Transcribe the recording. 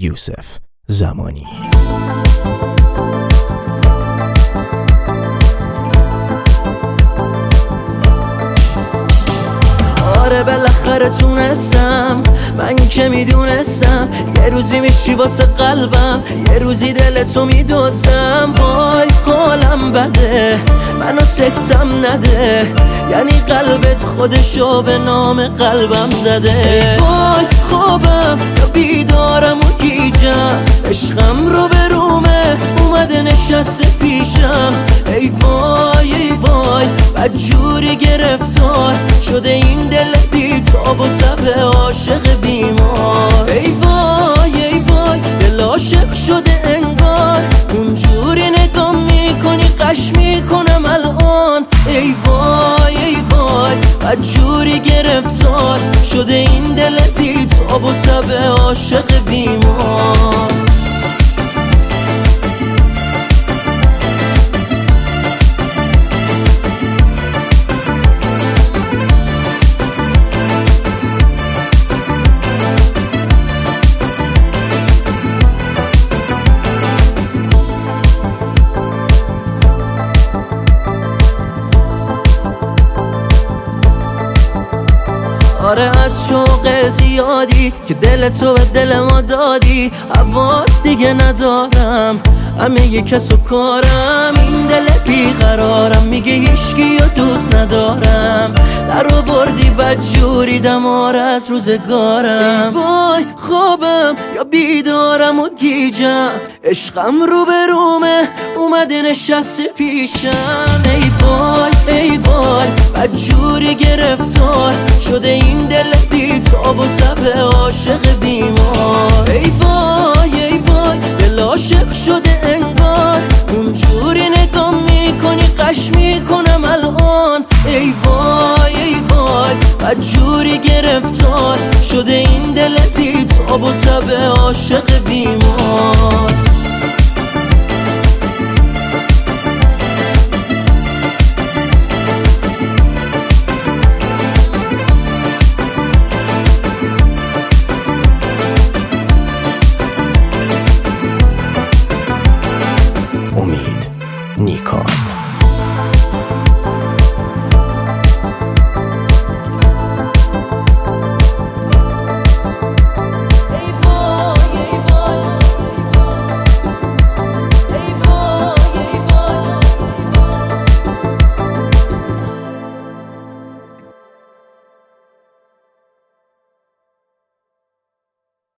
یوسف زمانی. آره بالاخره تونستم، من که میدونستم یه روزی میشی واسه قلبم، یه روزی دلتو میدوزم. وای حالم بده، منو سکتم نده، یعنی قلبت خودشو به نام قلبم زده. وای خوابم یا بیدارم و گیجم، عشقم رو به رومه اومده نشسته پیشم. ای وای ای وای بدجوری گرفتار شده این دل بی تاب و تب عاشق بیمار. ای وای ای وای دل عاشق شده انگار، اونجوری نگاه میکنی قش میکنم الان. ای وای ای وای بدجوری گرفتار شده این دل بی تاب و تب عاشق بیمار. آره از شوق زیادی که دلتو به دل ما دادی، حواس دیگه ندارم، همه یه کس و کارم. این دل بیقرارم میگه هیچکی رو دوست ندارم، در آوردی بدجوری دمار از روزگارم. ای وای خوابم یا بیدارم و گیجم، عشقم رو به رومه اومده نشسته پیشم. ای وای ای وای بدجوری گرفتار شده این دل بی تاب و تب عاشق بیمار. ای وای ای وای دل عاشق شده انگار، اونجوری نگاه میکنی قش میکنم الان. ای وای ای وای بدجوری گرفتار شده این دل بی تاب و تب عاشق